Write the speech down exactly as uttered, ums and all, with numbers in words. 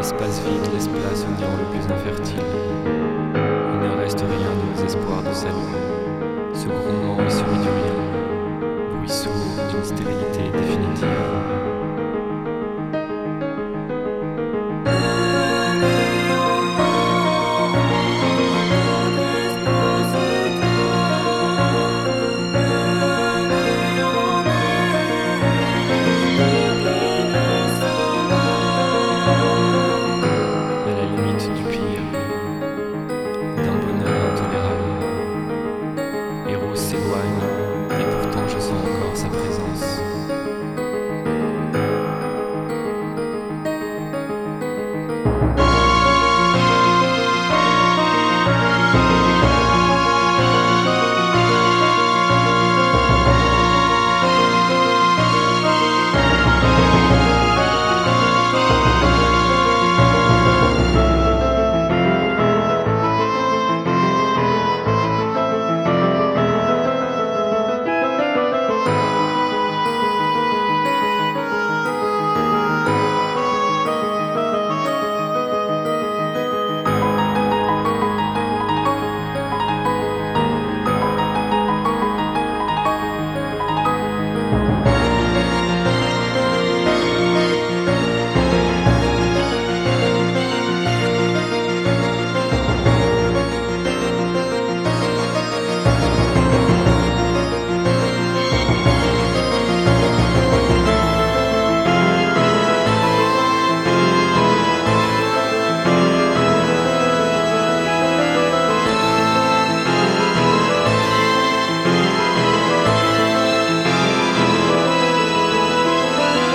L'espace vide laisse place au néant le plus infertile. Il ne reste rien de nos espoirs de salut. Ce grondement est celui du rien, bruit sourd d'une stérilité définitive. S'éloigne, et pourtant je sens encore sa présence. Thank